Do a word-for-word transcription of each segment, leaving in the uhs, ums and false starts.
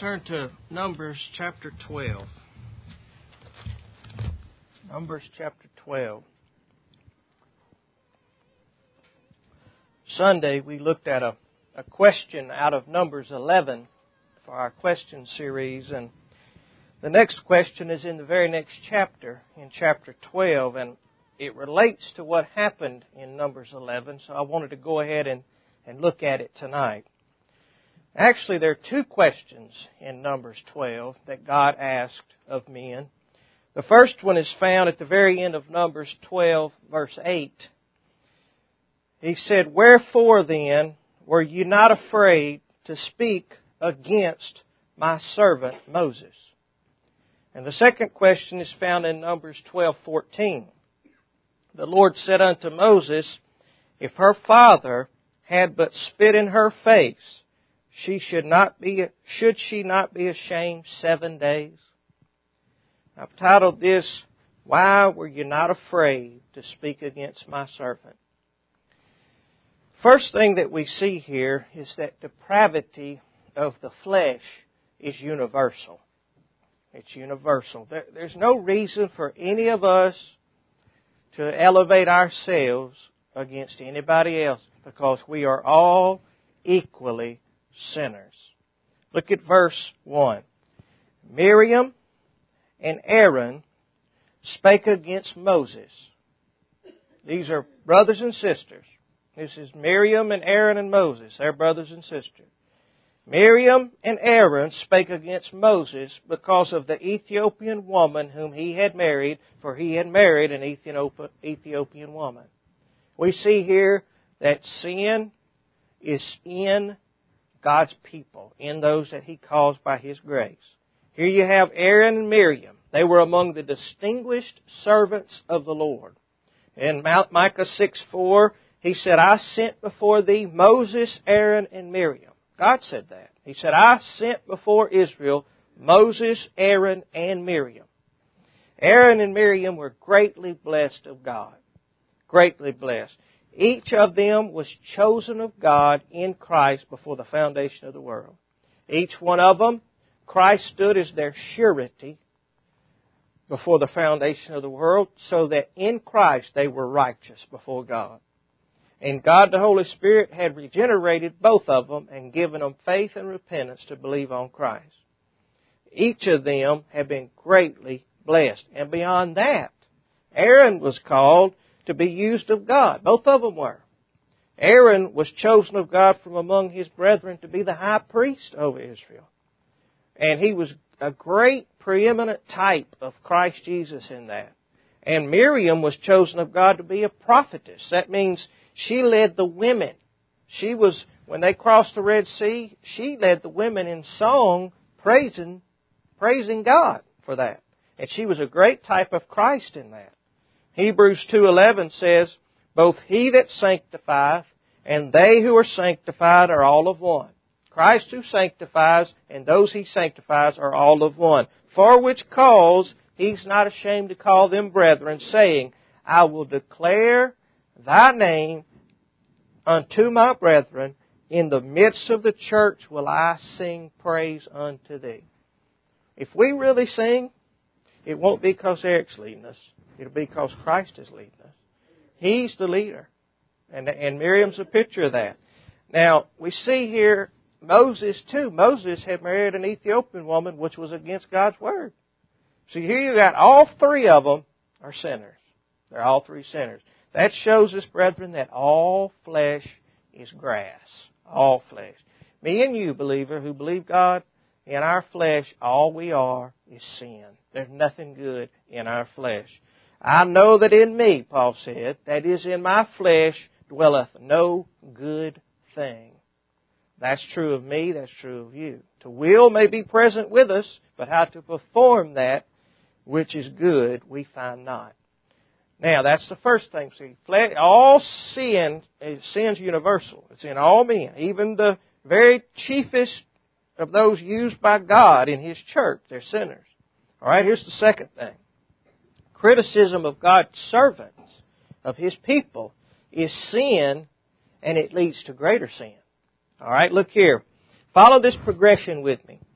turn to Numbers chapter twelve. Numbers chapter twelve. Sunday we looked at a, a question out of Numbers eleven for our question series, and the next question is in the very next chapter, in chapter twelve, and it relates to what happened in Numbers eleven, so I wanted to go ahead and, and look at it tonight. Actually, there are two questions in Numbers twelve that God asked of men. The first one is found at the very end of Numbers twelve, verse eight. He said, "Wherefore then were you not afraid to speak against my servant Moses?" And the second question is found in Numbers twelve fourteen. "The Lord said unto Moses, If her father had but spit in her face, she should not be, should she not be ashamed seven days?" I've titled this, "Why Were You Not Afraid to Speak Against My Servant?" First thing that we see here is that depravity of the flesh is universal. It's universal. There, there's no reason for any of us to elevate ourselves against anybody else because we are all equally sinners. Look at verse one. "Miriam and Aaron spake against Moses." These are brothers and sisters. This is Miriam and Aaron and Moses. They're brothers and sisters. "Miriam and Aaron spake against Moses because of the Ethiopian woman whom he had married, for he had married an Ethiopian woman." We see here that sin is in God's people, in those that He calls by His grace. Here you have Aaron and Miriam. They were among the distinguished servants of the Lord. In Micah six four, He said, "I sent before thee Moses, Aaron, and Miriam." God said that. He said, "I sent before Israel Moses, Aaron, and Miriam." Aaron and Miriam were greatly blessed of God. Greatly blessed. Each of them was chosen of God in Christ before the foundation of the world. Each one of them, Christ stood as their surety before the foundation of the world, so that in Christ they were righteous before God. And God the Holy Spirit had regenerated both of them and given them faith and repentance to believe on Christ. Each of them had been greatly blessed. And beyond that, Aaron was called to be used of God. Both of them were. Aaron was chosen of God from among his brethren to be the high priest over Israel. And he was a great preeminent type of Christ Jesus in that. And Miriam was chosen of God to be a prophetess. That means she led the women. She was, when they crossed the Red Sea, she led the women in song praising, praising God for that. And she was a great type of Christ in that. Hebrews two eleven says, "Both he that sanctifieth and they who are sanctified are all of one." Christ who sanctifies and those He sanctifies are all of one. "For which cause He's not ashamed to call them brethren, saying, I will declare thy name unto my brethren. In the midst of the church will I sing praise unto thee." If we really sing, it won't be because Eric's leading us. It'll be because Christ is leading us. He's the leader. And, and Miriam's a picture of that. Now, we see here Moses too. Moses had married an Ethiopian woman, which was against God's Word. So here you got all three of them are sinners. They're all three sinners. That shows us, brethren, that all flesh is grass. All flesh. Me and you, believer, who believe God, in our flesh, all we are is sin. There's nothing good in our flesh. "I know that in me," Paul said, "that is in my flesh dwelleth no good thing." That's true of me, that's true of you. To will may be present with us, but how to perform that which is good we find not. Now, that's the first thing. See, all sin, sin's universal. It's in all men. Even the very chiefest of those used by God in His church, they're sinners. All right, here's the second thing. Criticism of God's servants, of His people, is sin, and it leads to greater sin. All right, look here. Follow this progression with me.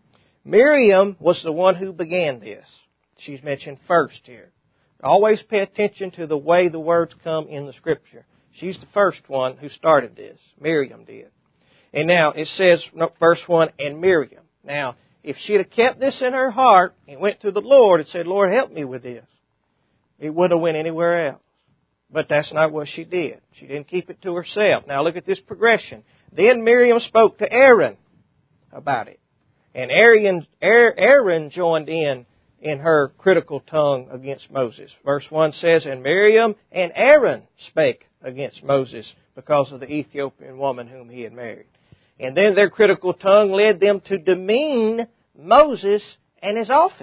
Miriam was the one who began this. She's mentioned first here. Always pay attention to the way the words come in the Scripture. She's the first one who started this. Miriam did. And now it says, verse one, and Miriam. Now, if she'd have kept this in her heart and went to the Lord and said, Lord, help me with this, it wouldn't have went anywhere else. But that's not what she did. She didn't keep it to herself. Now look at this progression. Then Miriam spoke to Aaron about it. And Aaron, Aaron joined in in her critical tongue against Moses. Verse one says, and Miriam and Aaron spake against Moses because of the Ethiopian woman whom he had married. And then their critical tongue led them to demean Moses and his office.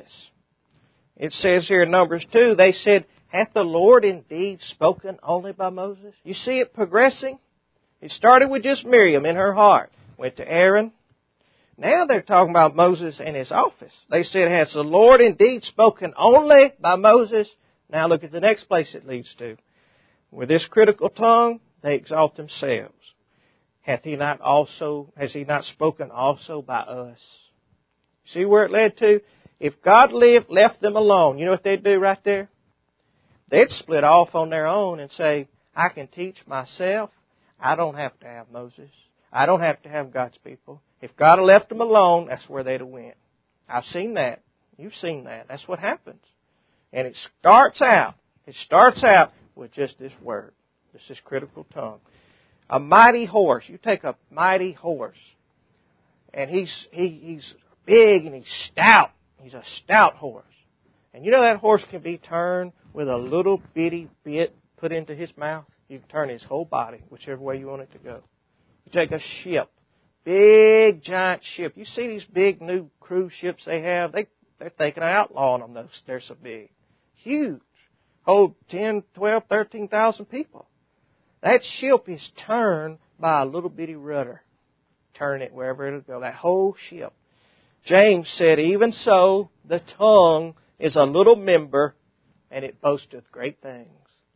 It says here in Numbers two, they said, hath the Lord indeed spoken only by Moses? You see it progressing? It started with just Miriam in her heart. Went to Aaron. Now they're talking about Moses and his office. They said, has the Lord indeed spoken only by Moses? Now look at the next place it leads to. With this critical tongue, they exalt themselves. Hath he not also, has he not spoken also by us? See where it led to? If God lived, left them alone, you know what they'd do right there? They'd split off on their own and say, I can teach myself. I don't have to have Moses. I don't have to have God's people. If God had left them alone, that's where they'd have went. I've seen that. You've seen that. That's what happens. And it starts out, it starts out with just this word, just this critical tongue. A mighty horse. You take a mighty horse, and he's he, he's big and he's stout. He's a stout horse. And you know that horse can be turned with a little bitty bit put into his mouth. You can turn his whole body, whichever way you want it to go. You take a ship, big giant ship. You see these big new cruise ships they have? They, they're thinking of outlawing them. Those, they're so big. Huge. Hold ten, twelve, thirteen thousand people. That ship is turned by a little bitty rudder. Turn it wherever it'll go. That whole ship. James said, even so, the tongue is a little member, and it boasteth great things.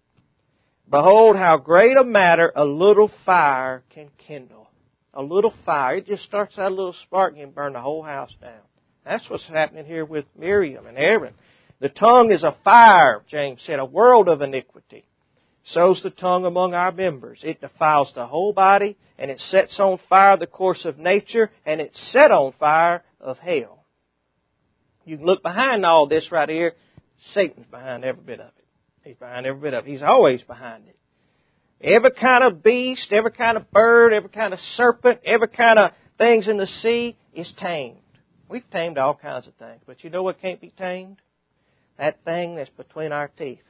Behold, how great a matter a little fire can kindle. A little fire. It just starts out a little spark and can burn the whole house down. That's what's happening here with Miriam and Aaron. The tongue is a fire, James said, a world of iniquity. So's the tongue among our members. It defiles the whole body, and it sets on fire the course of nature, and it set on fire of hell. You can look behind all this right here. Satan's behind every bit of it. He's behind every bit of it. He's always behind it. Every kind of beast, every kind of bird, every kind of serpent, every kind of things in the sea is tamed. We've tamed all kinds of things. But you know what can't be tamed? That thing that's between our teeth.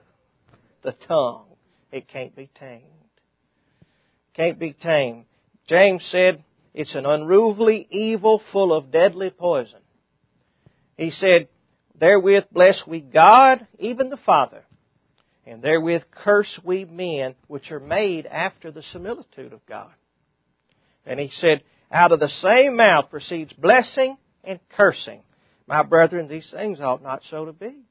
The tongue. It can't be tamed. Can't be tamed. James said it's an unruly evil full of deadly poison. He said, therewith bless we God, even the Father, and therewith curse we men, which are made after the similitude of God. And he said, out of the same mouth proceeds blessing and cursing. My brethren, these things ought not so to be.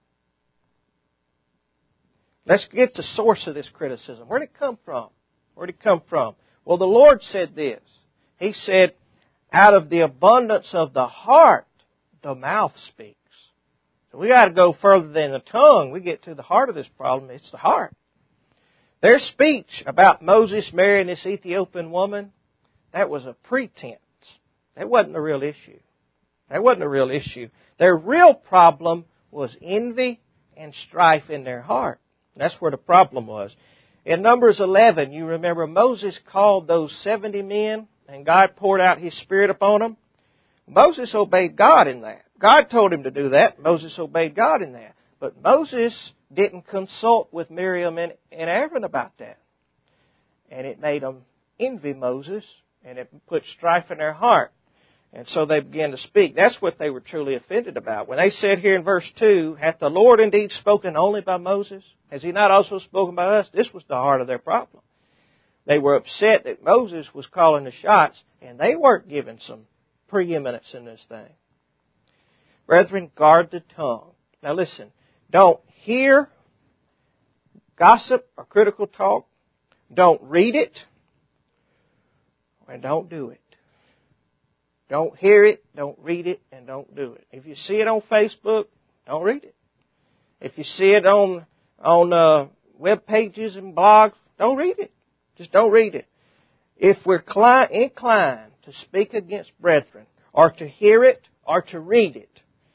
Let's get the source of this criticism. Where did it come from? Where did it come from? Well, the Lord said this. He said, out of the abundance of the heart, the mouth speaks. So we got to go further than the tongue. We get to the heart of this problem. It's the heart. Their speech about Moses marrying this Ethiopian woman, that was a pretense. That wasn't the real issue. That wasn't the real issue. Their real problem was envy and strife in their heart. That's where the problem was. In Numbers eleven, you remember Moses called those seventy men and God poured out His Spirit upon them. Moses obeyed God in that. God told him to do that. Moses obeyed God in that. But Moses didn't consult with Miriam and, and Aaron about that. And it made them envy Moses, and it put strife in their heart. And so they began to speak. That's what they were truly offended about. When they said here in verse two, hath the Lord indeed spoken only by Moses? Has He not also spoken by us? This was the heart of their problem. They were upset that Moses was calling the shots, and they weren't given some preeminence in this thing. Brethren, guard the tongue. Now listen, don't hear gossip or critical talk. Don't read it. And don't do it. Don't hear it, don't read it, and don't do it. If you see it on Facebook, don't read it. If you see it on on uh, web pages and blogs, don't read it. Just don't read it. If we're inclined to speak against brethren, or to hear it, or to read it,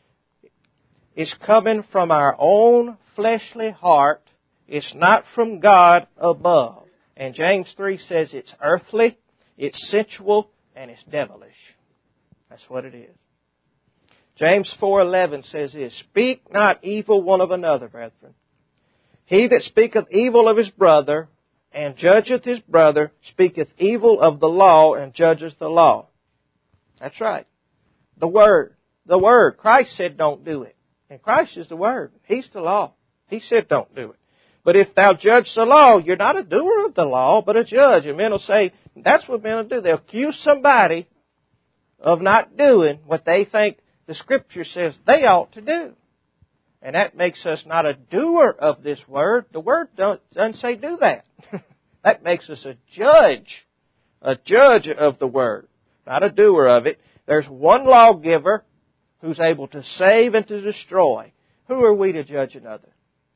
it's coming from our own fleshly heart. It's not from God above. And James three says it's earthly, it's sensual, and it's devilish. That's what it is. James four eleven says this, Speak not evil one of another, brethren. He that speaketh evil of his brother, and judgeth his brother, speaketh evil of the law, and judgeth the law. That's right. The Word. The Word. Christ said don't do it. And Christ is the Word. He's the law. He said don't do it. But if thou judge the law, you're not a doer of the law, but a judge. And men will say, that's what men will do. They'll accuse somebody of not doing what they think the Scripture says they ought to do. And that makes us not a doer of this Word. The Word doesn't say do that. That makes us a judge. A judge of the Word. Not a doer of it. There's one lawgiver who's able to save and to destroy. Who are we to judge another?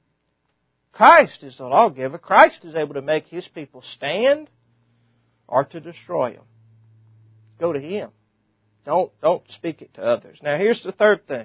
Christ is the lawgiver. Christ is able to make His people stand or to destroy them. Go to Him. Don't, don't speak it to others. Now here's the third thing.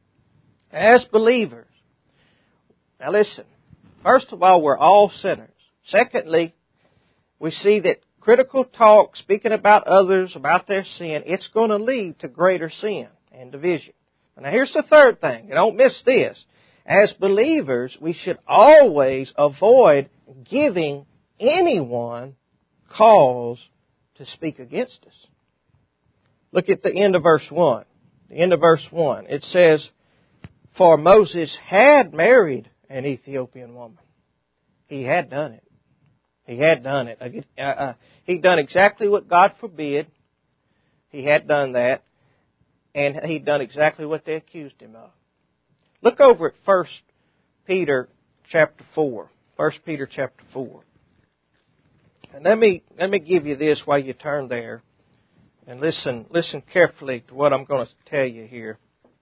As believers, now listen, first of all, we're all sinners. Secondly, we see that critical talk, speaking about others, about their sin, it's going to lead to greater sin and division. Now here's the third thing. Don't miss this. As believers, we should always avoid giving anyone cause to speak against us. Look at the end of verse one. The end of verse one. It says, For Moses had married an Ethiopian woman. He had done it. He had done it. Uh, uh, he'd done exactly what God forbid. He had done that. And he'd done exactly what they accused him of. Look over at First Peter chapter four. First Peter chapter four. And let me let me give you this while you turn there. And listen listen carefully to what I'm going to tell you here.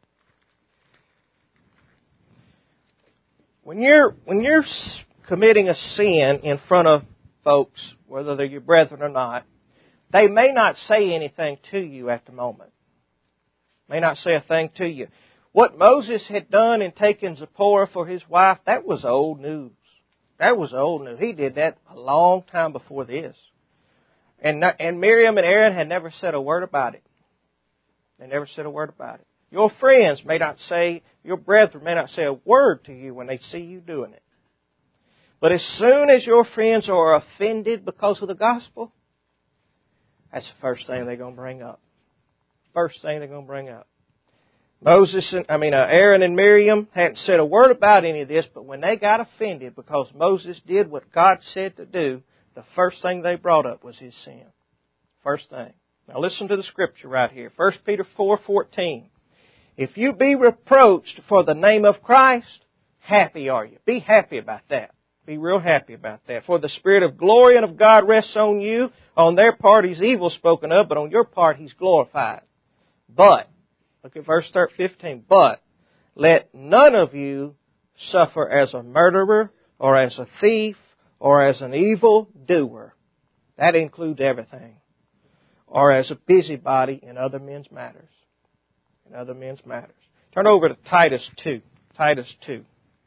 When you're when you're committing a sin in front of folks, whether they're your brethren or not, they may not say anything to you at the moment. May not say a thing to you. What Moses had done in taking Zipporah for his wife, that was old news. That was old news. He did that a long time before this. And and Miriam and Aaron had never said a word about it. They never said a word about it. Your friends may not say, your brethren may not say a word to you when they see you doing it. But as soon as your friends are offended because of the gospel, that's the first thing they're going to bring up. First thing they're going to bring up. Moses, and, I mean, uh, Aaron and Miriam hadn't said a word about any of this, but when they got offended because Moses did what God said to do, the first thing they brought up was his sin. First thing. Now listen to the scripture right here. First Peter four fourteen. If you be reproached for the name of Christ, happy are you. Be happy about that. Be real happy about that. For the Spirit of glory and of God rests on you. On their part He's evil spoken of, but on your part He's glorified. But, look at verse fifteen. But, let none of you suffer as a murderer, or as a thief, or as an evil doer. That includes everything. Or as a busybody in other men's matters. In other men's matters. Turn over to Titus two. Titus two.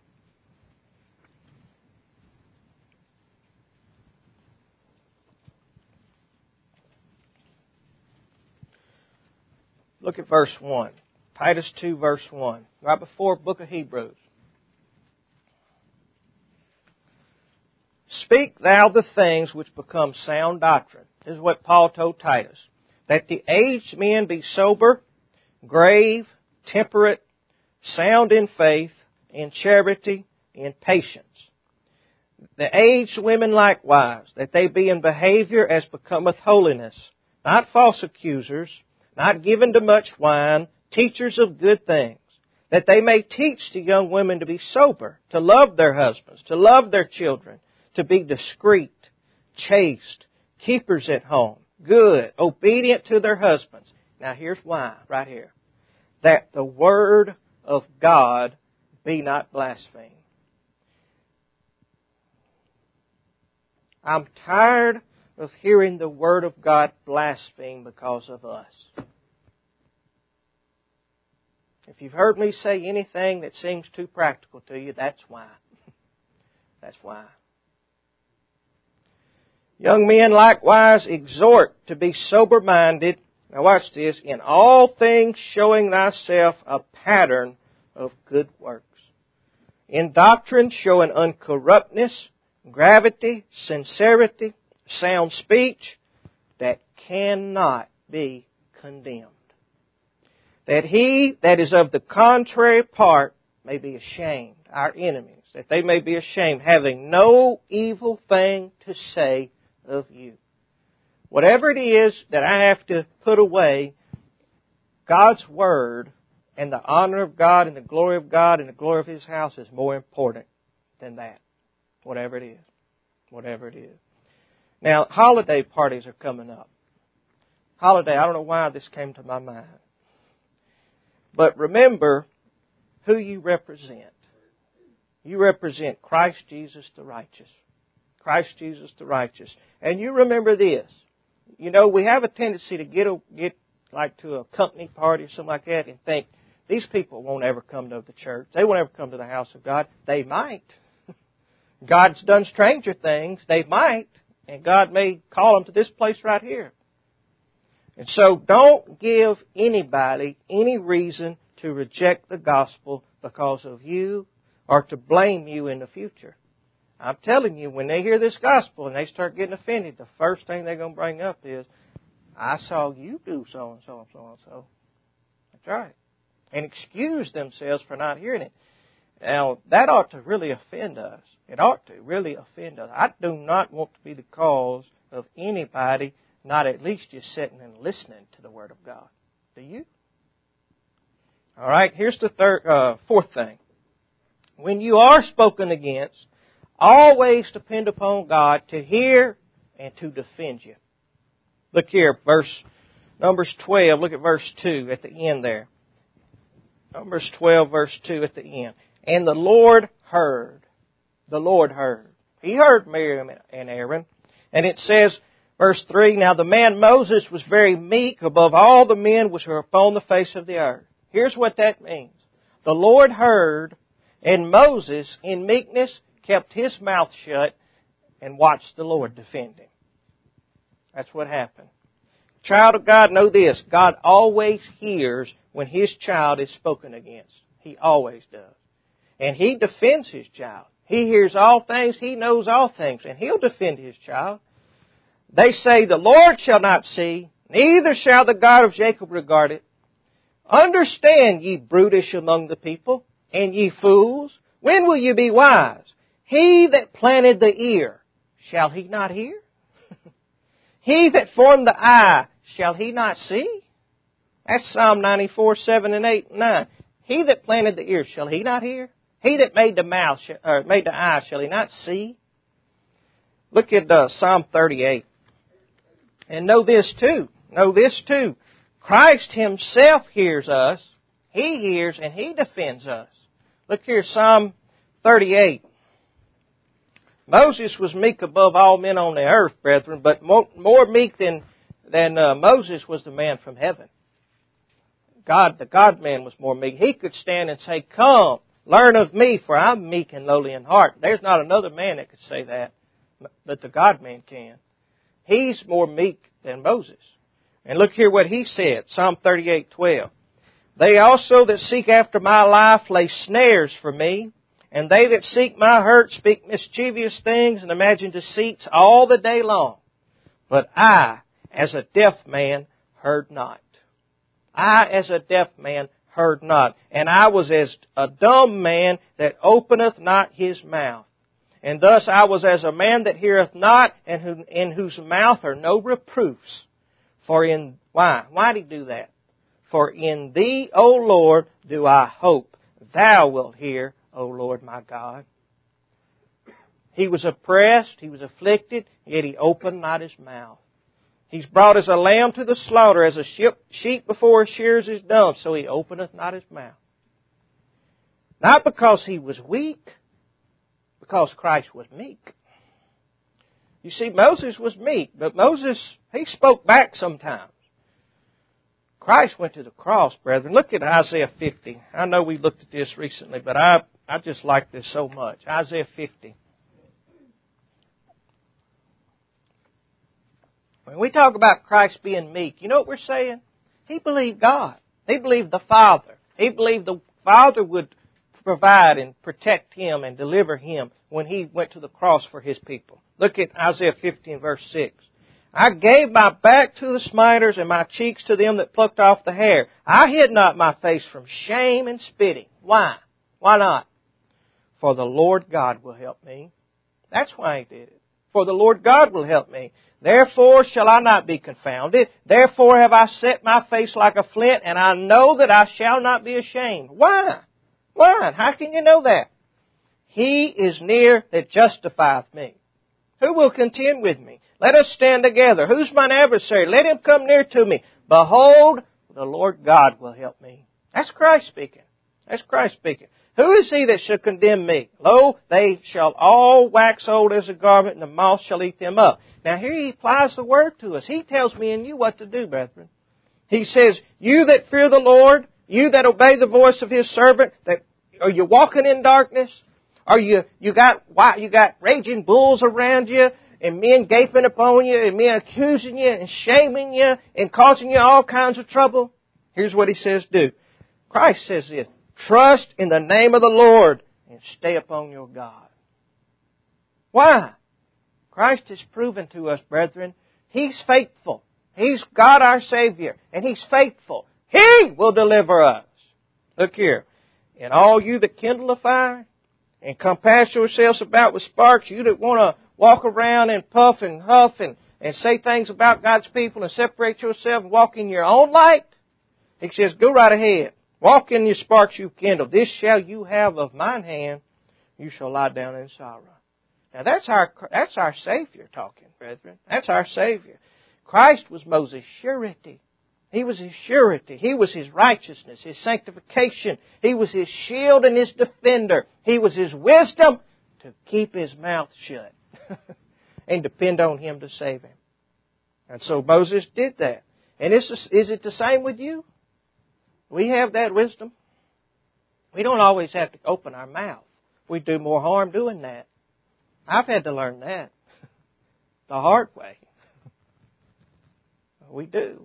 Look at verse one. Titus two, verse one. Right before the book of Hebrews. Speak thou the things which become sound doctrine. This is what Paul told Titus. That the aged men be sober, grave, temperate, sound in faith, in charity, in patience. The aged women likewise, that they be in behavior as becometh holiness, not false accusers, not given to much wine, teachers of good things, that they may teach the young women to be sober, to love their husbands, to love their children, to be discreet, chaste, keepers at home, good, obedient to their husbands. Now here's why, right here. That the Word of God be not blasphemed. I'm tired of hearing the Word of God blasphemed because of us. If you've heard me say anything that seems too practical to you, that's why. That's why. Young men likewise exhort to be sober-minded. Now watch this. In all things showing thyself a pattern of good works. In doctrine showing uncorruptness, gravity, sincerity, sound speech that cannot be condemned. That he that is of the contrary part may be ashamed, our enemies, that they may be ashamed, having no evil thing to say of you. Whatever it is that I have to put away, God's Word and the honor of God and the glory of God and the glory of His house is more important than that. Whatever it is. Whatever it is. Now, holiday parties are coming up. Holiday, I don't know why this came to my mind. But remember who you represent. You represent Christ Jesus the righteous. Christ Jesus the righteous. And you remember this. You know, we have a tendency to get a, get like to a company party or something like that and think, these people won't ever come to the church. They won't ever come to the house of God. They might. God's done stranger things. They might. And God may call them to this place right here. And so don't give anybody any reason to reject the gospel because of you or to blame you in the future. I'm telling you, when they hear this gospel and they start getting offended, the first thing they're going to bring up is, I saw you do so and so and so and so. That's right. And excuse themselves for not hearing it. Now, that ought to really offend us. It ought to really offend us. I do not want to be the cause of anybody not at least just sitting and listening to the Word of God. Do you? All right, here's the third, uh, fourth thing. When you are spoken against, always depend upon God to hear and to defend you. Look here, verse Numbers twelve, look at verse two at the end there. Numbers twelve, verse two at the end. And the Lord heard. The Lord heard. He heard Miriam and Aaron. And it says, verse three, Now the man Moses was very meek above all the men which were upon the face of the earth. Here's what that means. The Lord heard, and Moses, in meekness, kept his mouth shut and watched the Lord defend him. That's what happened. Child of God, know this. God always hears when His child is spoken against. He always does. And He defends His child. He hears all things. He knows all things. And He'll defend His child. They say, The Lord shall not see, neither shall the God of Jacob regard it. Understand, ye brutish among the people, and ye fools. When will you be wise? He that planted the ear, shall he not hear? He that formed the eye, shall he not see? That's Psalm ninety-four, seven and eight and nine. He that planted the ear, shall he not hear? He that made the mouth, or made the eye, shall he not see? Look at uh, Psalm thirty-eight. And know this too. Know this too. Christ Himself hears us. He hears and He defends us. Look here, Psalm thirty-eight. Moses was meek above all men on the earth, brethren, but more, more meek than, than uh, Moses was the man from heaven. God, the God-man was more meek. He could stand and say, Come, learn of me, for I'm meek and lowly in heart. There's not another man that could say that, but the God-man can. He's more meek than Moses. And look here what he said, Psalm thirty-eight, twelve. They also that seek after my life lay snares for me, and they that seek my hurt speak mischievous things and imagine deceits all the day long. But I, as a deaf man, heard not. I, as a deaf man, heard not. And I was as a dumb man that openeth not his mouth. And thus I was as a man that heareth not, and who, in whose mouth are no reproofs. For in, why? Why did he do that? For in Thee, O Lord, do I hope. Thou wilt hear, O Lord my God. He was oppressed, he was afflicted, yet he opened not his mouth. He's brought as a lamb to the slaughter, as a sheep before his shears is dumb, so he openeth not his mouth. Not because he was weak, because Christ was meek. You see, Moses was meek, but Moses, he spoke back sometimes. Christ went to the cross, brethren. Look at Isaiah fifty. I know we looked at this recently, but I, I just like this so much. Isaiah fifty. When we talk about Christ being meek, you know what we're saying? He believed God. He believed the Father. He believed the Father would provide and protect him and deliver him when he went to the cross for his people. Look at Isaiah fifteen, verse six. I gave my back to the smiters and my cheeks to them that plucked off the hair. I hid not my face from shame and spitting. Why? Why not? For the Lord God will help me. That's why he did it. For the Lord God will help me. Therefore shall I not be confounded. Therefore have I set my face like a flint, and I know that I shall not be ashamed. Why? Why? How can you know that? He is near that justifieth me. Who will contend with me? Let us stand together. Who's mine adversary? Let him come near to me. Behold, the Lord God will help me. That's Christ speaking. That's Christ speaking. Who is he that shall condemn me? Lo, they shall all wax old as a garment, and the moth shall eat them up. Now here he applies the word to us. He tells me and you what to do, brethren. He says, you that fear the Lord, you that obey the voice of His servant, that are you walking in darkness? Are you you got why you got raging bulls around you, and men gaping upon you, and men accusing you and shaming you and causing you all kinds of trouble? Here's what he says do. Christ says this, trust in the name of the Lord and stay upon your God. Why? Christ has proven to us, brethren, He's faithful. He's God our Savior, and He's faithful. He will deliver us. Look here. And all you that kindle a fire and compass yourselves about with sparks, you that want to walk around and puff and huff and, and say things about God's people and separate yourself and walk in your own light, He says, go right ahead. Walk in your sparks you've kindled. This shall you have of mine hand. You shall lie down in sorrow. Now that's our, that's our Savior talking, brethren. That's our Savior. Christ was Moses' surety. He was his surety. He was his righteousness, his sanctification. He was his shield and his defender. He was his wisdom to keep his mouth shut and depend on him to save him. And so Moses did that. And is, is it the same with you? We have that wisdom. We don't always have to open our mouth. We do more harm doing that. I've had to learn that the hard way. We do.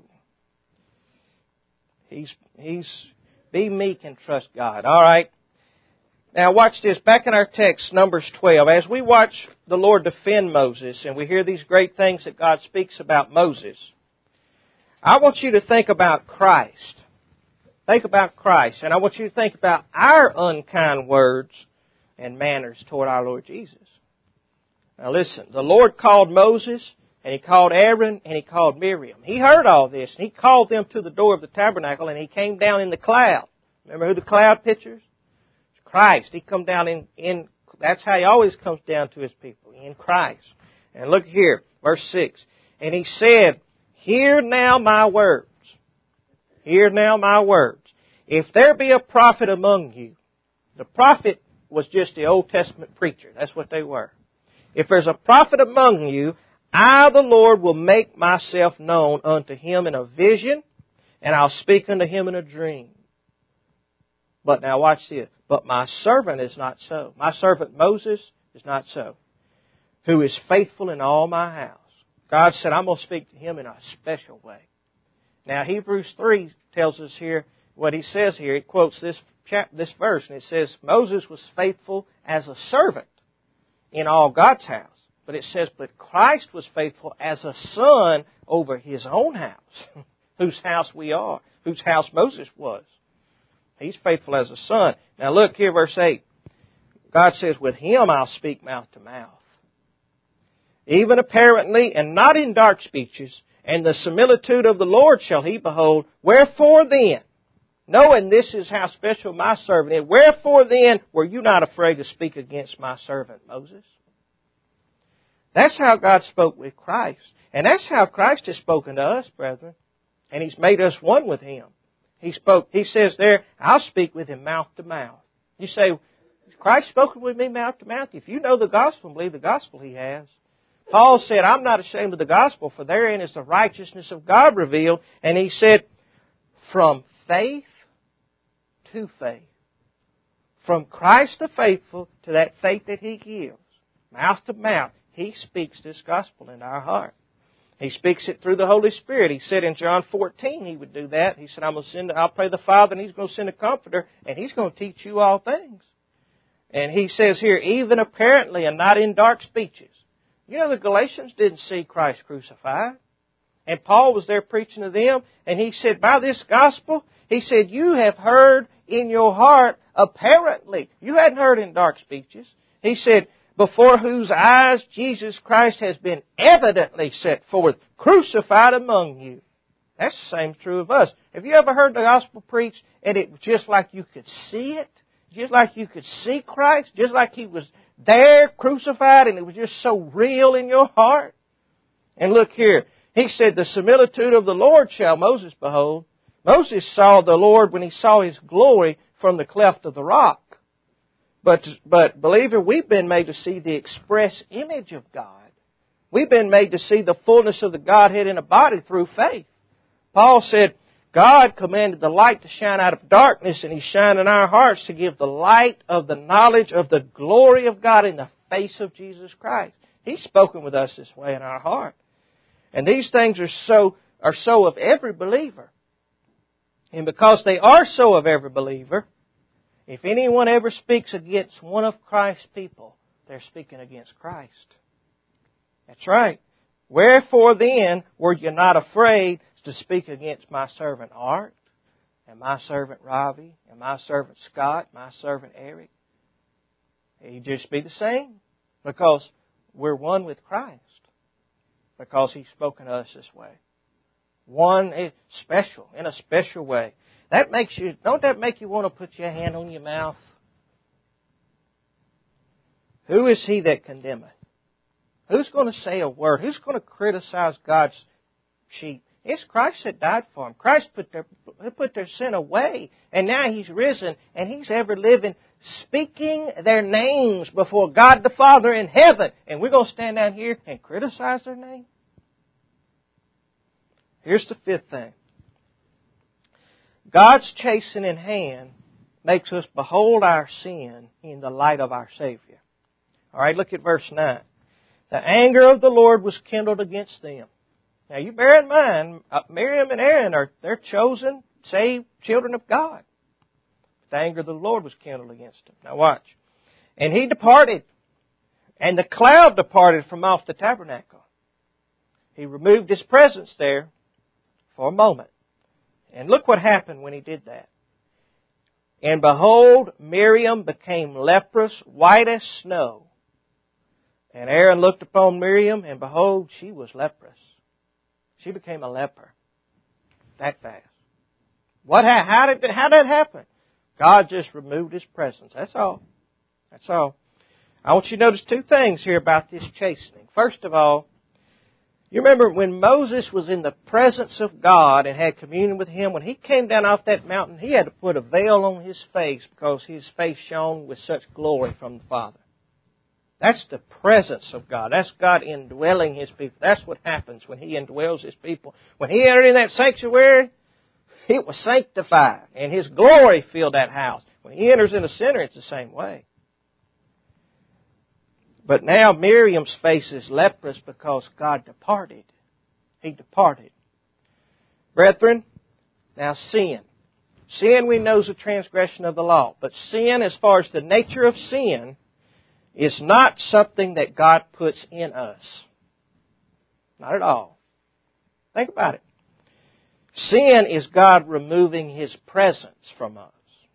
He's, he's, be meek and trust God. All right. Now watch this. Back in our text, Numbers twelve. As we watch the Lord defend Moses and we hear these great things that God speaks about Moses, I want you to think about Christ. Think about Christ. And I want you to think about our unkind words and manners toward our Lord Jesus. Now listen. The Lord called Moses, and He called Aaron, and He called Miriam. He heard all this, and He called them to the door of the tabernacle, and He came down in the cloud. Remember who the cloud pictures? It's Christ. He come down in, in, that's how He always comes down to His people, in Christ. And look here, verse six. And He said, hear now my words. Hear now my words. If there be a prophet among you, the prophet was just the Old Testament preacher. That's what they were. If there's a prophet among you, I, the Lord, will make myself known unto him in a vision, and I'll speak unto him in a dream. But now watch this. But my servant is not so. My servant Moses is not so, who is faithful in all my house. God said, I'm going to speak to him in a special way. Now, Hebrews three tells us here what he says here. It quotes this chap, this verse, and it says, Moses was faithful as a servant in all God's house. But it says, but Christ was faithful as a son over his own house, whose house we are, whose house Moses was. He's faithful as a son. Now look here, verse eight. God says, with him I'll speak mouth to mouth, even apparently, and not in dark speeches, and the similitude of the Lord shall he behold. Wherefore then, knowing this is how special my servant is, wherefore then were you not afraid to speak against my servant Moses? That's how God spoke with Christ. And that's how Christ has spoken to us, brethren. And He's made us one with Him. He spoke, He says there, I'll speak with Him mouth to mouth. You say, Christ spoken with me mouth to mouth? If you know the gospel and believe the gospel, He has. Paul said, I'm not ashamed of the gospel, for therein is the righteousness of God revealed. And he said, from faith to faith. From Christ the faithful to that faith that He gives. Mouth to mouth. He speaks this gospel in our heart. He speaks it through the Holy Spirit. He said in John fourteen He would do that. He said, I'm going to send, I'll pray the Father and He's going to send a Comforter and He's going to teach you all things. And He says here, even apparently and not in dark speeches. You know, the Galatians didn't see Christ crucified. And Paul was there preaching to them. And he said, by this gospel, he said, you have heard in your heart apparently. You hadn't heard in dark speeches. He said, before whose eyes Jesus Christ has been evidently set forth, crucified among you. That's the same true of us. Have you ever heard the gospel preached and it was just like you could see it? Just like you could see Christ? Just like He was there crucified and it was just so real in your heart? And look here. He said, the similitude of the Lord shall Moses behold. Moses saw the Lord when he saw His glory from the cleft of the rock. But, but believer, we've been made to see the express image of God. We've been made to see the fullness of the Godhead in a body through faith. Paul said, God commanded the light to shine out of darkness, and He's shining in our hearts to give the light of the knowledge of the glory of God in the face of Jesus Christ. He's spoken with us this way in our heart. And these things are so, are so of every believer. And because they are so of every believer, if anyone ever speaks against one of Christ's people, they're speaking against Christ. That's right. Wherefore then were you not afraid to speak against my servant Art, and my servant Ravi, and my servant Scott, my servant Eric? He'd just be the same, because we're one with Christ, because He's spoken to us this way. One is special, in a special way. That makes you, don't that make you want to put your hand on your mouth? Who is he that condemneth? Who's going to say a word? Who's going to criticize God's sheep? It's Christ that died for them. Christ put their, put their sin away. And now He's risen and He's ever living, speaking their names before God the Father in heaven. And we're going to stand down here and criticize their name? Here's the fifth thing. God's chastening hand makes us behold our sin in the light of our Savior. All right, look at verse nine. The anger of the Lord was kindled against them. Now you bear in mind, uh, Miriam and Aaron are they're chosen, saved children of God. The anger of the Lord was kindled against them. Now watch. And He departed, and the cloud departed from off the tabernacle. He removed His presence there for a moment. And look what happened when He did that. And behold, Miriam became leprous, white as snow. And Aaron looked upon Miriam, and behold, she was leprous. She became a leper. That fast. What? How did how did that happen? God just removed His presence. That's all. That's all. I want you to notice two things here about this chastening. First of all, you remember when Moses was in the presence of God and had communion with Him, when he came down off that mountain, he had to put a veil on his face because his face shone with such glory from the Father. That's the presence of God. That's God indwelling His people. That's what happens when He indwells His people. When He entered in that sanctuary, it was sanctified, and His glory filled that house. When He enters in the center, it's the same way. But now Miriam's face is leprous because God departed. He departed. Brethren, now sin. Sin, we know, is a transgression of the law. But sin, as far as the nature of sin, is not something that God puts in us. Not at all. Think about it. Sin is God removing His presence from us.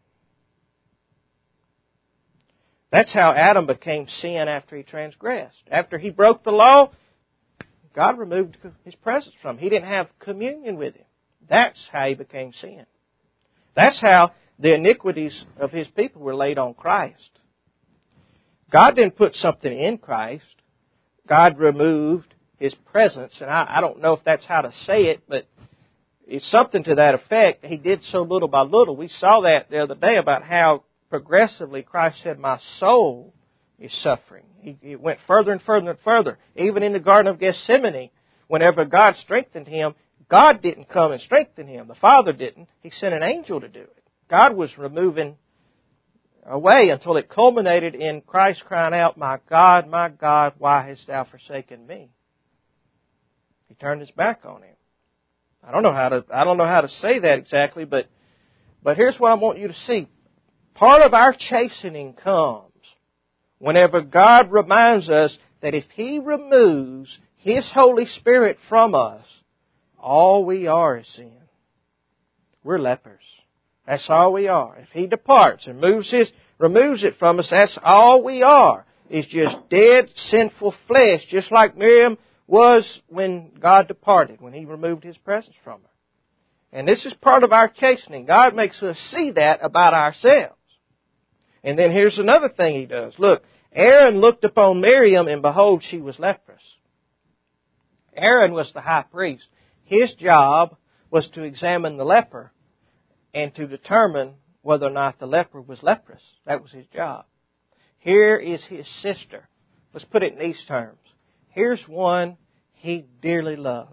That's how Adam became sin after he transgressed. After he broke the law, God removed His presence from him. He didn't have communion with Him. That's how he became sin. That's how the iniquities of His people were laid on Christ. God didn't put something in Christ. God removed His presence, and I, I don't know if that's how to say it, but it's something to that effect. He did so little by little. We saw that the other day about how progressively Christ said, my soul is suffering. He, he went further and further and further. Even in the Garden of Gethsemane, whenever God strengthened Him, God didn't come and strengthen Him. The Father didn't. He sent an angel to do it. God was removing away until it culminated in Christ crying out, my God, my God, why hast thou forsaken me? He turned His back on Him. I don't know how to, I don't know how to say that exactly, but, but here's what I want you to see. Part of our chastening comes whenever God reminds us that if He removes His Holy Spirit from us, all we are is sin. We're lepers. That's all we are. If He departs and moves His, removes it from us, that's all we are. Is just dead, sinful flesh, just like Miriam was when God departed, when He removed His presence from her. And this is part of our chastening. God makes us see that about ourselves. And then here's another thing He does. Look, Aaron looked upon Miriam, and behold, she was leprous. Aaron was the high priest. His job was to examine the leper and to determine whether or not the leper was leprous. That was his job. Here is his sister. Let's put it in these terms. Here's one he dearly loves.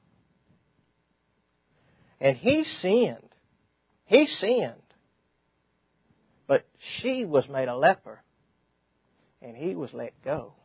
And he sinned. He sinned. But she was made a leper. And he was let go.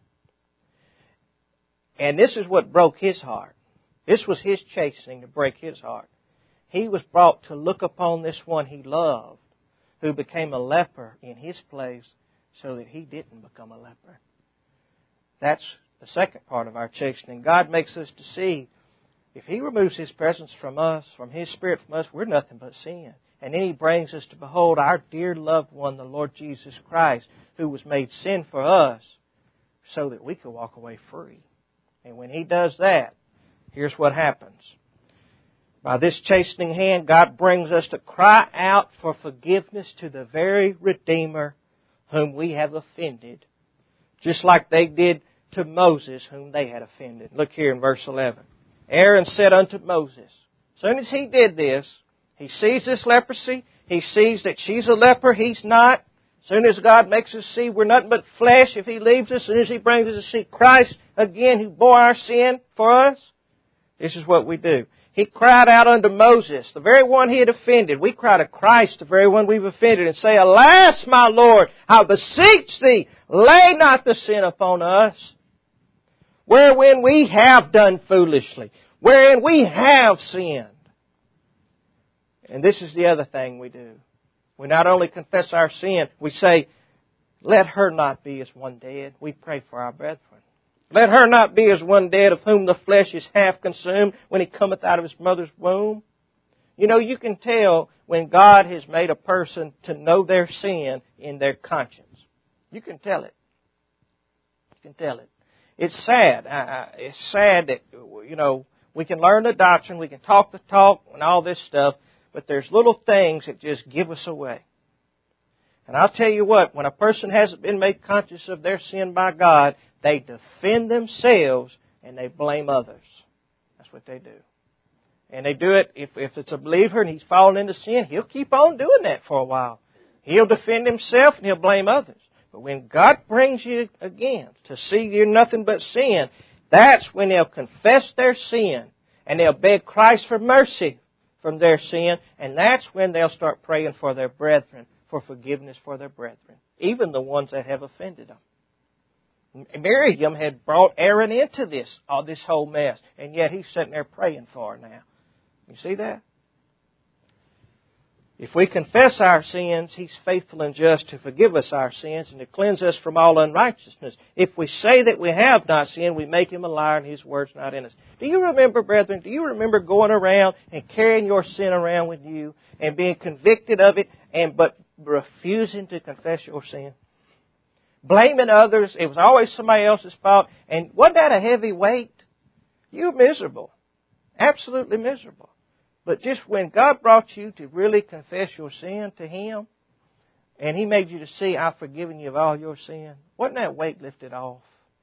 And this is what broke his heart. This was his chastening to break his heart. He was brought to look upon this one he loved, who became a leper in his place, so that he didn't become a leper. That's the second part of our chastening. God makes us to see, if He removes His presence from us, from His Spirit from us, we're nothing but sin. And then He brings us to behold our dear loved one, the Lord Jesus Christ, who was made sin for us, so that we could walk away free. And when He does that, here's what happens. By this chastening hand, God brings us to cry out for forgiveness to the very Redeemer whom we have offended, just like they did to Moses whom they had offended. Look here in verse eleven. Aaron said unto Moses, as soon as he did this, he sees this leprosy, he sees that she's a leper, he's not. As soon as God makes us see we're nothing but flesh if He leaves us, as soon as He brings us to see Christ again who bore our sin for us, this is what we do. He cried out unto Moses, the very one he had offended. We cry to Christ, the very one we've offended, and say, alas, my Lord, I beseech Thee, lay not the sin upon us, wherein we have done foolishly, wherein we have sinned. And this is the other thing we do. We not only confess our sin, we say, let her not be as one dead. We pray for our brethren. Let her not be as one dead, of whom the flesh is half consumed when he cometh out of his mother's womb. You know, you can tell when God has made a person to know their sin in their conscience. You can tell it. You can tell it. It's sad. Uh, it's sad that, you know, we can learn the doctrine, we can talk the talk and all this stuff, but there's little things that just give us away. And I'll tell you what, when a person hasn't been made conscious of their sin by God, they defend themselves and they blame others. That's what they do. And they do it, if, if it's a believer and he's fallen into sin, he'll keep on doing that for a while. He'll defend himself and he'll blame others. But when God brings you again to see you're nothing but sin, that's when they'll confess their sin and they'll beg Christ for mercy from their sin. And that's when they'll start praying for their brethren, for forgiveness for their brethren, even the ones that have offended them. Miriam had brought Aaron into this, all this whole mess, and yet he's sitting there praying for her now. You see that? If we confess our sins, He's faithful and just to forgive us our sins and to cleanse us from all unrighteousness. If we say that we have not sinned, we make Him a liar and His word's not in us. Do you remember, brethren, do you remember going around and carrying your sin around with you and being convicted of it, and but refusing to confess your sin? Blaming others. It was always somebody else's fault. And wasn't that a heavy weight? You were miserable. Absolutely miserable. But just when God brought you to really confess your sin to Him, and He made you to see, I've forgiven you of all your sin, wasn't that weight lifted off?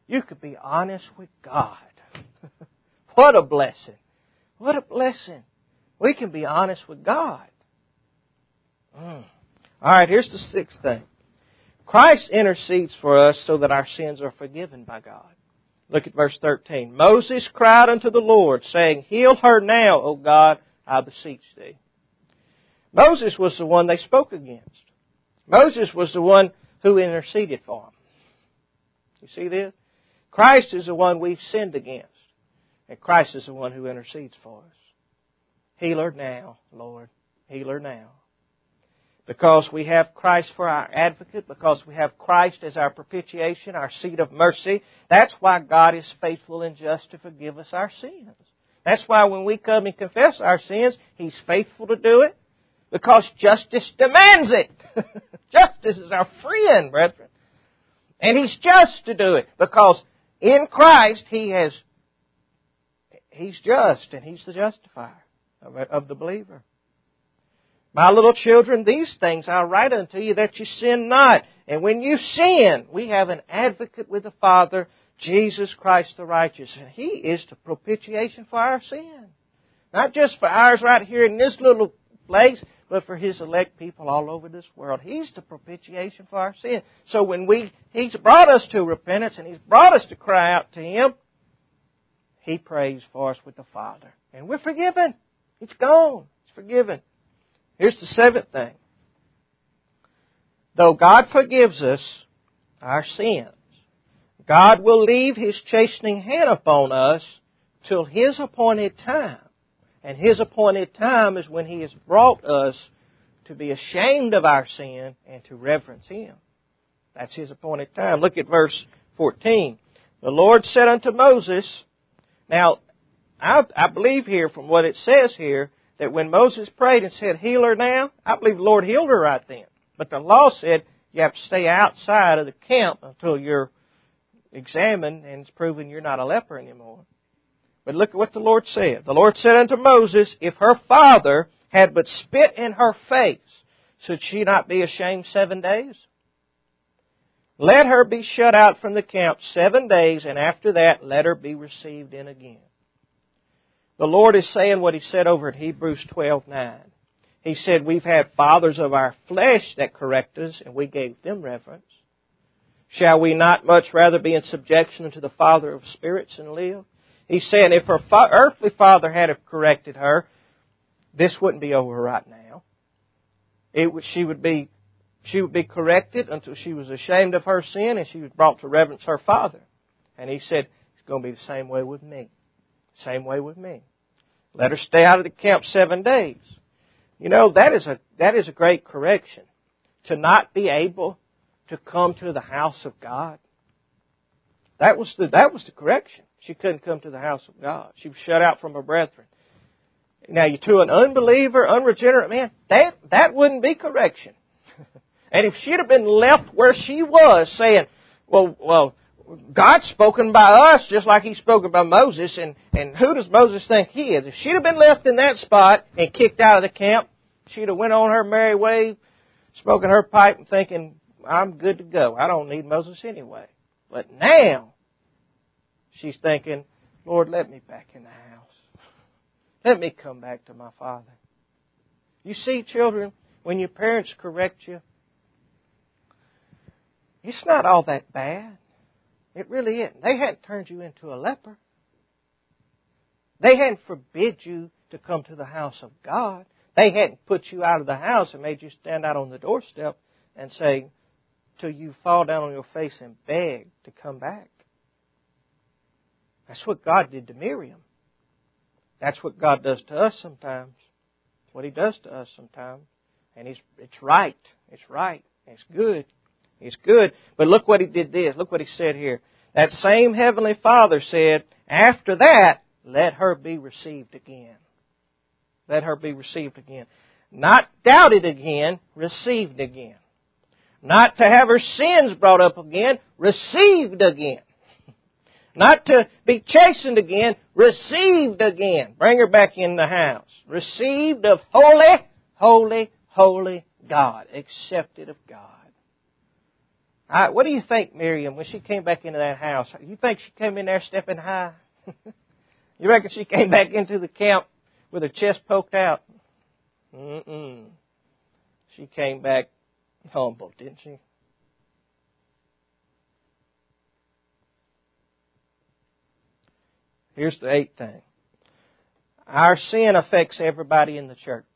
You could be honest with God. What a blessing. What a blessing. We can be honest with God. Mm. All right, here's the sixth thing. Christ intercedes for us so that our sins are forgiven by God. Look at verse thirteen. Moses cried unto the Lord, saying, Heal her now, O God, I beseech thee. Moses was the one they spoke against. Moses was the one who interceded for them. You see this? Christ is the one we've sinned against. And Christ is the one who intercedes for us. Heal her now, Lord. Heal her now. Because we have Christ for our advocate, because we have Christ as our propitiation, our seat of mercy, that's why God is faithful and just to forgive us our sins. That's why when we come and confess our sins, He's faithful to do it, because justice demands it. Justice is our friend, brethren. And He's just to do it, because in Christ He has, He's just, and He's the justifier of, of the believer. My little children, these things I write unto you that you sin not. And when you sin, we have an advocate with the Father, Jesus Christ the righteous. And He is the propitiation for our sin. Not just for ours right here in this little place, but for His elect people all over this world. He's the propitiation for our sin. So when we, He's brought us to repentance and He's brought us to cry out to Him, He prays for us with the Father. And we're forgiven. It's gone. It's forgiven. Here's the seventh thing. Though God forgives us our sins, God will leave His chastening hand upon us till His appointed time. And His appointed time is when He has brought us to be ashamed of our sin and to reverence Him. That's His appointed time. Look at verse fourteen. The Lord said unto Moses, now, I, I believe here from what it says here, that when Moses prayed and said, heal her now, I believe the Lord healed her right then. But the law said you have to stay outside of the camp until you're examined and it's proven you're not a leper anymore. But look at what the Lord said. The Lord said unto Moses, if her father had but spit in her face, should she not be ashamed seven days? Let her be shut out from the camp seven days, and after that let her be received in again. The Lord is saying what He said over at Hebrews twelve nine. He said, we've had fathers of our flesh that corrected us, and we gave them reverence. Shall we not much rather be in subjection unto the Father of spirits and live? He's saying if her fa- earthly father had have corrected her, this wouldn't be over right now. It would, she would be, she would be corrected until she was ashamed of her sin, and she was brought to reverence her father. And He said, it's going to be the same way with me. Same way with me. Let her stay out of the camp seven days. You know, that is a that is a great correction. To not be able to come to the house of God. That was the that was the correction. She couldn't come to the house of God. She was shut out from her brethren. Now, you to an unbeliever, unregenerate man, that that wouldn't be correction. And if she'd have been left where she was, saying, well, well, God's spoken by us just like He spoke by Moses, and, and who does Moses think He is? If she'd have been left in that spot and kicked out of the camp, she'd have went on her merry way, smoking her pipe and thinking, I'm good to go. I don't need Moses anyway. But now, she's thinking, Lord, let me back in the house. Let me come back to my Father. You see, children, when your parents correct you, it's not all that bad. It really isn't. They hadn't turned you into a leper. They hadn't forbid you to come to the house of God. They hadn't put you out of the house and made you stand out on the doorstep and say, till you fall down on your face and beg to come back. That's what God did to Miriam. That's what God does to us sometimes. It's what He does to us sometimes. And it's, it's right. It's right. It's good. It's good. But look what He did this. Look what He said here. That same Heavenly Father said, after that, let her be received again. Let her be received again. Not doubted again, received again. Not to have her sins brought up again, received again. Not to be chastened again, received again. Bring her back in the house. Received of holy, holy, holy God. Accepted of God. I, what do you think, Miriam, when she came back into that house? You think she came in there stepping high? You reckon she came back into the camp with her chest poked out? Mm-mm. She came back humble, didn't she? Here's the eighth thing. Our sin affects everybody in the church.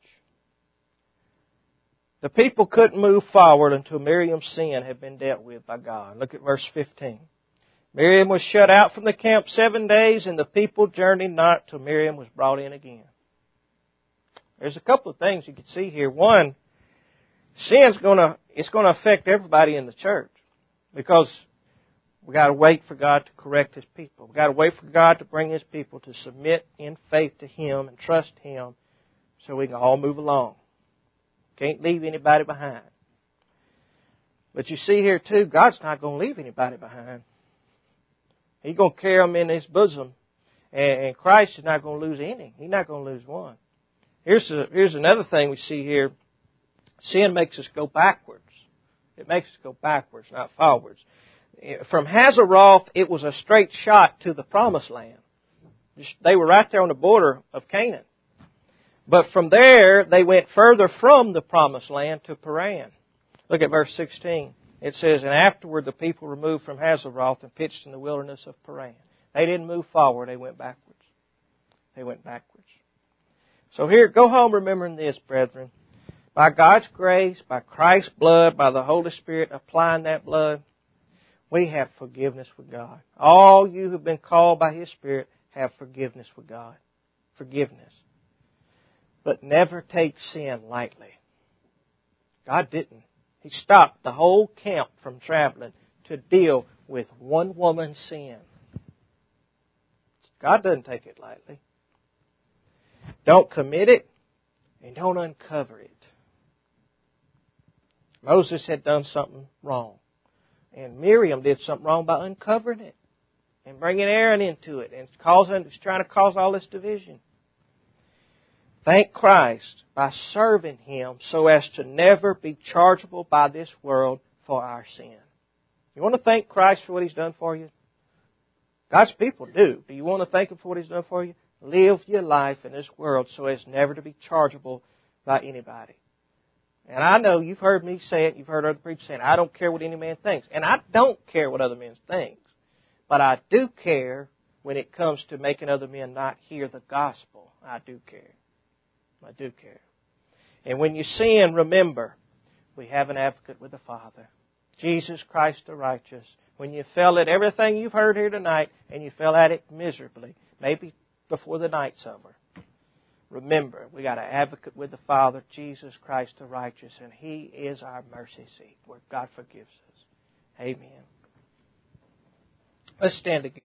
The people couldn't move forward until Miriam's sin had been dealt with by God. Look at verse fifteen. Miriam was shut out from the camp seven days, and the people journeyed not till Miriam was brought in again. There's a couple of things you can see here. One, sin's gonna it's gonna affect everybody in the church, because we got to wait for God to correct His people. We got to wait for God to bring His people to submit in faith to Him and trust Him, so we can all move along. Can't leave anybody behind. But you see here too, God's not going to leave anybody behind. He's going to carry them in His bosom, and Christ is not going to lose any. He's not going to lose one. Here's a, here's another thing we see here. Sin makes us go backwards. It makes us go backwards, not forwards. From Hazeroth, it was a straight shot to the Promised Land. They were right there on the border of Canaan. But from there, they went further from the Promised Land to Paran. Look at verse sixteen. It says, and afterward the people removed from Hazeroth and pitched in the wilderness of Paran. They didn't move forward, they went backwards. They went backwards. So here, go home remembering this, brethren. By God's grace, by Christ's blood, by the Holy Spirit applying that blood, we have forgiveness with God. All you who have been called by His Spirit have forgiveness with God. Forgiveness. But never take sin lightly. God didn't. He stopped the whole camp from traveling to deal with one woman's sin. God doesn't take it lightly. Don't commit it and don't uncover it. Moses had done something wrong. And Miriam did something wrong by uncovering it and bringing Aaron into it and causing, trying to cause all this division. Thank Christ by serving Him so as to never be chargeable by this world for our sin. You want to thank Christ for what He's done for you? God's people do. Do you want to thank Him for what He's done for you? Live your life in this world so as never to be chargeable by anybody. And I know you've heard me say it, you've heard other preachers say it, I don't care what any man thinks. And I don't care what other men think. But I do care when it comes to making other men not hear the gospel. I do care. I do care. And when you sin, remember, we have an advocate with the Father, Jesus Christ the righteous. When you fail at everything you've heard here tonight, and you fail at it miserably, maybe before the night's over, remember, we got an advocate with the Father, Jesus Christ the righteous, and He is our mercy seat where God forgives us. Amen. Let's stand together.